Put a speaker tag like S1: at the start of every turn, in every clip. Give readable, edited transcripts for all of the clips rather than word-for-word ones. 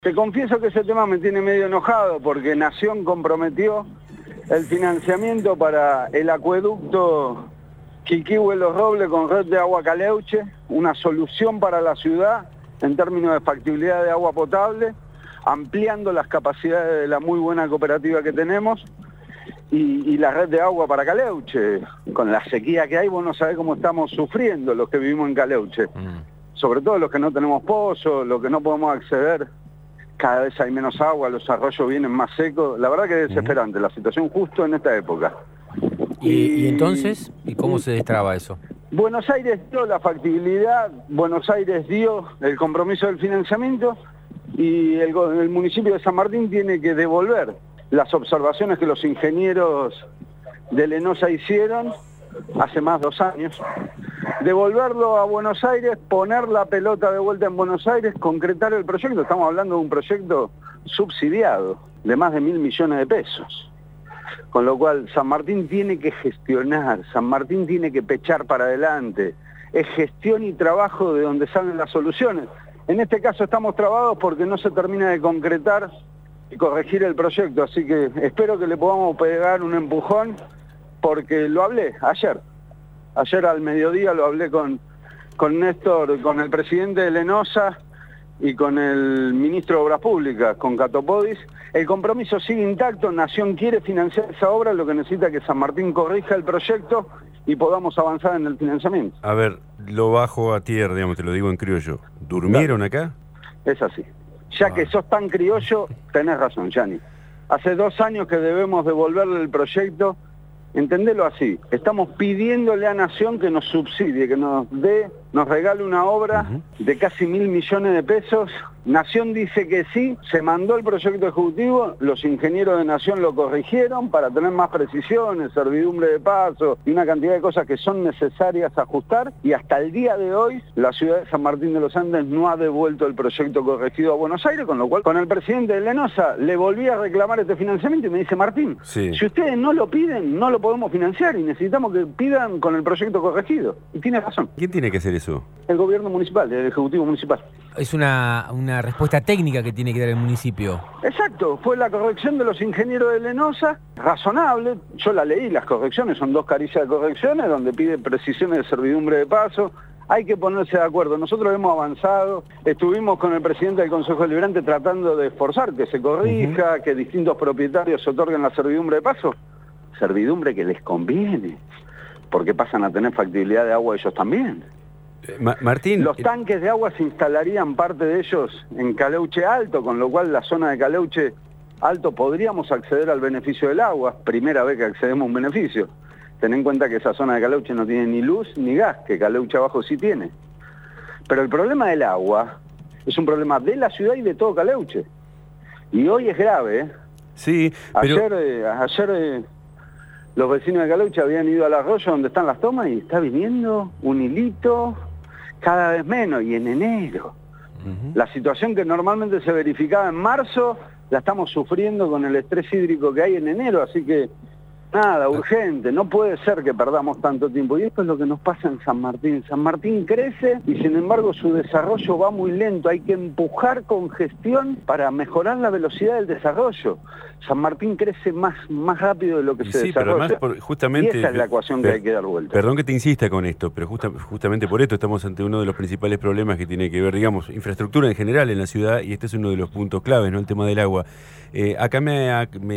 S1: Te confieso que ese tema me tiene medio enojado porque Nación comprometió el financiamiento para el acueducto Quilquihue-Los Robles con red de agua Caleuche, una solución para la ciudad en términos de factibilidad de agua potable, ampliando las capacidades de la muy buena cooperativa que tenemos y la red de agua para Caleuche. Con la sequía que hay, vos no sabés cómo estamos sufriendo los que vivimos en Caleuche. Sobre todo los que no tenemos pozos, los que no podemos acceder. Cada vez hay menos agua, los arroyos vienen más secos. La verdad que es desesperante la situación justo en esta época.
S2: ¿Y entonces? ¿Y cómo se destraba eso?
S1: Buenos Aires dio la factibilidad, Buenos Aires dio el compromiso del financiamiento y el municipio de San Martín tiene que devolver las observaciones que los ingenieros de Lenosa hicieron hace más de 2 años. Devolverlo a Buenos Aires, poner la pelota de vuelta en Buenos Aires, concretar el proyecto. Estamos hablando de un proyecto subsidiado de más de 1.000 millones de pesos. Con lo cual San Martín tiene que gestionar, San Martín tiene que pechar para adelante. Es gestión y trabajo de donde salen las soluciones. En este caso estamos trabados porque no se termina de concretar y corregir el proyecto. Así que espero que le podamos pegar un empujón porque lo hablé ayer. Ayer al mediodía lo hablé con Néstor, con el presidente de Lenosa y con el ministro de Obras Públicas, con Catopodis. El compromiso sigue intacto, Nación quiere financiar esa obra, lo que necesita es que San Martín corrija el proyecto y podamos avanzar en el financiamiento.
S3: A ver, lo bajo a tierra, digamos, te lo digo en criollo. ¿Durmieron acá?
S1: Es así. Ya que sos tan criollo, tenés razón, Gianni. Hace 2 años que debemos devolverle el proyecto. Entendelo así, estamos pidiéndole a Nación que nos subsidie, que nos regale una obra de casi 1.000 millones de pesos. Nación dice que sí, se mandó el proyecto ejecutivo, los ingenieros de Nación lo corrigieron para tener más precisiones, servidumbre de paso y una cantidad de cosas que son necesarias ajustar, y hasta el día de hoy la ciudad de San Martín de los Andes no ha devuelto el proyecto corregido a Buenos Aires, con lo cual con el presidente de Lenosa le volví a reclamar este financiamiento y me dice: Martín, si ustedes no lo piden, no lo podemos financiar y necesitamos que pidan con el proyecto corregido. Y tiene razón.
S3: ¿Quién tiene que hacer eso?
S1: El gobierno municipal, el ejecutivo municipal.
S2: Es una respuesta técnica que tiene que dar el municipio.
S1: Exacto, fue la corrección de los ingenieros de Lenosa, razonable. Yo la leí, las correcciones, son 2 carillas de correcciones donde pide precisiones de servidumbre de paso. Hay que ponerse de acuerdo. Nosotros hemos avanzado, estuvimos con el presidente del Consejo Deliberante tratando de esforzar que se corrija, que distintos propietarios otorguen la servidumbre de paso. Servidumbre que les conviene, porque pasan a tener factibilidad de agua ellos también.
S3: Martín,
S1: los tanques de agua se instalarían, parte de ellos, en Caleuche Alto, con lo cual la zona de Caleuche Alto podríamos acceder al beneficio del agua, primera vez que accedemos a un beneficio. Ten en cuenta que esa zona de Caleuche no tiene ni luz ni gas, que Caleuche abajo sí tiene. Pero el problema del agua es un problema de la ciudad y de todo Caleuche. Y hoy es grave, ¿eh?
S3: Sí, pero...
S1: Ayer los vecinos de Caleuche habían ido al arroyo donde están las tomas y está viniendo un hilito cada vez menos, y en enero. La situación que normalmente se verificaba en marzo, la estamos sufriendo con el estrés hídrico que hay en enero, así que nada, urgente, no puede ser que perdamos tanto tiempo. Y esto es lo que nos pasa en San Martín. San Martín crece y sin embargo su desarrollo va muy lento. Hay que empujar con gestión para mejorar la velocidad del desarrollo. San Martín crece más rápido de lo que se desarrolla.
S3: Pero además, justamente,
S1: y esa es la ecuación que hay que dar vuelta.
S3: Perdón que te insista con esto, pero justamente por esto estamos ante uno de los principales problemas que tiene que ver, digamos, infraestructura en general en la ciudad, y este es uno de los puntos claves, ¿no? El tema del agua. Acá me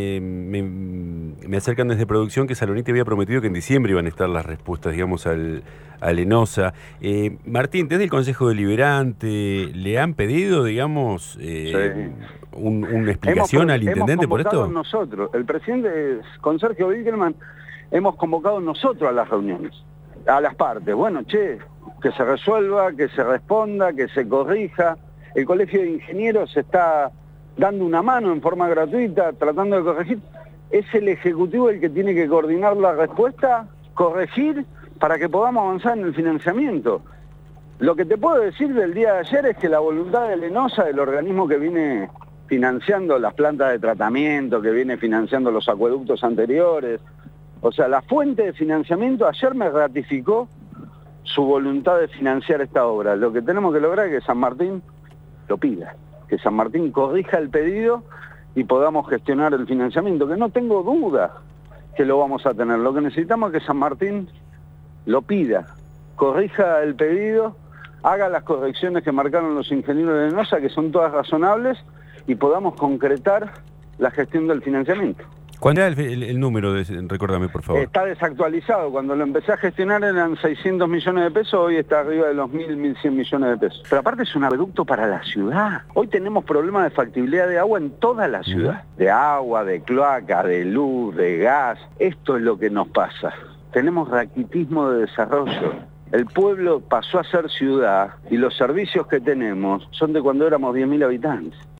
S3: acercan desde producción que Salonite había prometido que en diciembre iban a estar las respuestas, digamos, a Lenosa. Martín, desde el Consejo Deliberante, ¿le han pedido, digamos, una explicación al intendente por esto?
S1: Nosotros, el presidente con Sergio Bickelman, hemos convocado nosotros a las reuniones, a las partes. Bueno, que se resuelva, que se responda, que se corrija. El Colegio de Ingenieros está dando una mano en forma gratuita, tratando de corregir. Es el Ejecutivo el que tiene que coordinar la respuesta, corregir, para que podamos avanzar en el financiamiento. Lo que te puedo decir del día de ayer es que la voluntad de Lenosa, del organismo que viene financiando las plantas de tratamiento, que viene financiando los acueductos anteriores, o sea, la fuente de financiamiento ayer me ratificó su voluntad de financiar esta obra. Lo que tenemos que lograr es que San Martín lo pida. que San Martín corrija el pedido y podamos gestionar el financiamiento, que no tengo duda que lo vamos a tener. Lo que necesitamos es que San Martín lo pida, corrija el pedido, haga las correcciones que marcaron los ingenieros de ENOSA, que son todas razonables, y podamos concretar la gestión del financiamiento.
S3: ¿Cuál era el número? Recordame, por favor.
S1: Está desactualizado. Cuando lo empecé a gestionar eran 600 millones de pesos, hoy está arriba de los 1.100 millones de pesos. Pero aparte es un acueducto para la ciudad. Hoy tenemos problemas de factibilidad de agua en toda la ciudad. De agua, de cloaca, de luz, de gas. Esto es lo que nos pasa. Tenemos raquitismo de desarrollo. El pueblo pasó a ser ciudad y los servicios que tenemos son de cuando éramos 10.000 habitantes.